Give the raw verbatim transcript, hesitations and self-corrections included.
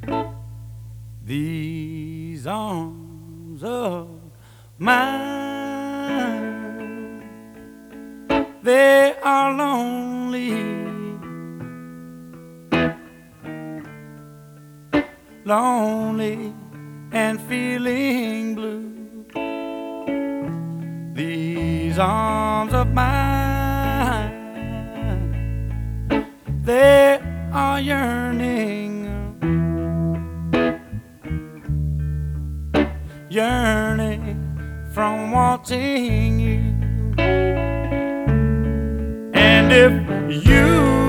These arms of mine, they are lonely, lonely and feeling blue. These arms of mine, they are yearning, yearning from wanting you. And if you